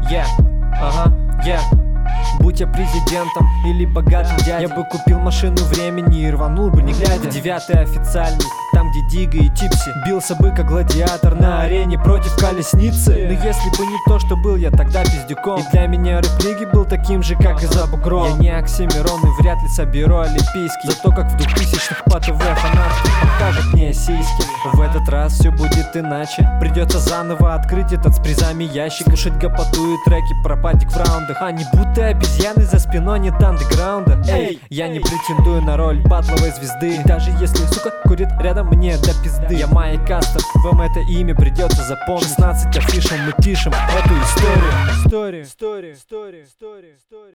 Будь я президентом или богатым дядей, я бы купил машину времени и рванул бы не глядя. 9-й официальный, там где Дига и Типси. Бился бы как гладиатор на арене против колесницы. Но если бы не то, что был я тогда пиздюком, и для меня рэп лиги был таким же, как и за бугром. Я не Оксимирон и вряд ли соберу олимпийский, зато как в 2000-х по ТВ фанатки покажут мне сиськи. В этот раз все будет иначе, придется заново открыть этот с призами ящик, слушать гопоту и треки про падик в раундах, а не будто обезьяны за спиной нет андеграунда. Эй, я не претендую на роль батловой звезды, и даже если сука курит рядом, мне до пизды. Я Майя Кастер, вам это имя придется запомнить. 16 афишем мы пишем эту историю.